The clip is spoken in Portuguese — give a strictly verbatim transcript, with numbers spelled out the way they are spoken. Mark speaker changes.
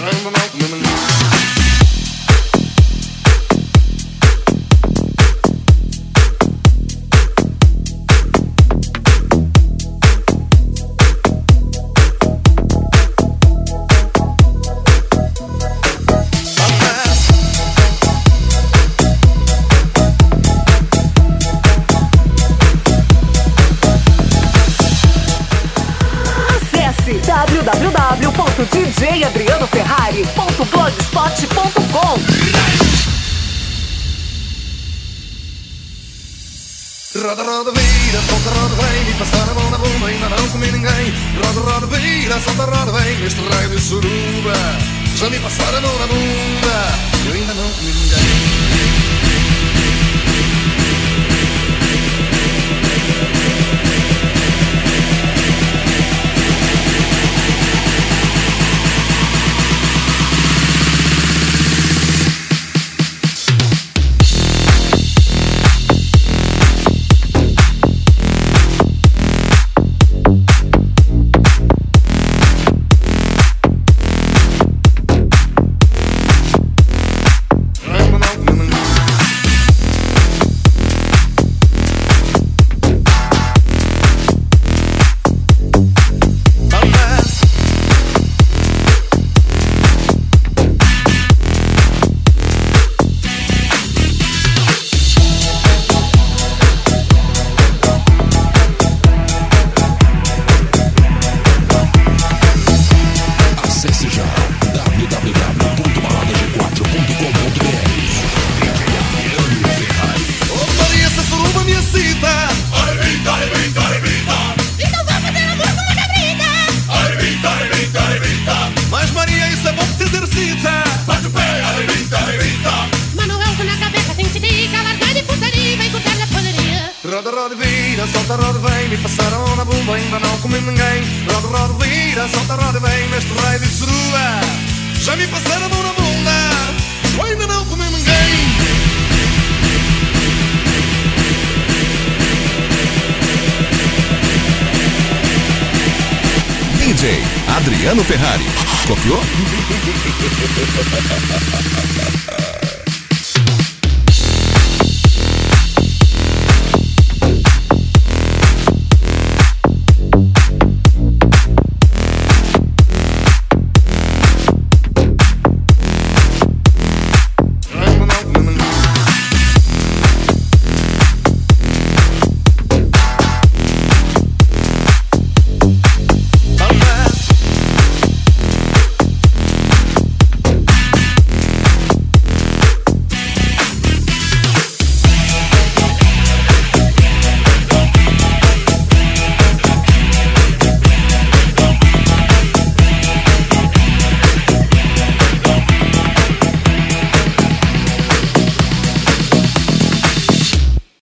Speaker 1: w w w ponto d j adriano ferrari ponto blogspot ponto com.
Speaker 2: Roda, roda, vira, solta, roda, vem, e passar a mão na bunda, ainda não comi ninguém. Roda, roda, vira, solta, roda, vem, neste raio de suruba. Já me passaram a mão na bunda, eu ainda não comi ninguém. Roda, roda, vira, solta, roda, vem, me passaram na bumba, ainda não comi ninguém. Roda, roda, vira, solta, roda, vem, neste raio de surua. Já me passaram a mão na bunda, eu ainda não comi ninguém.
Speaker 3: D J Adriano Ferrari. Copiou?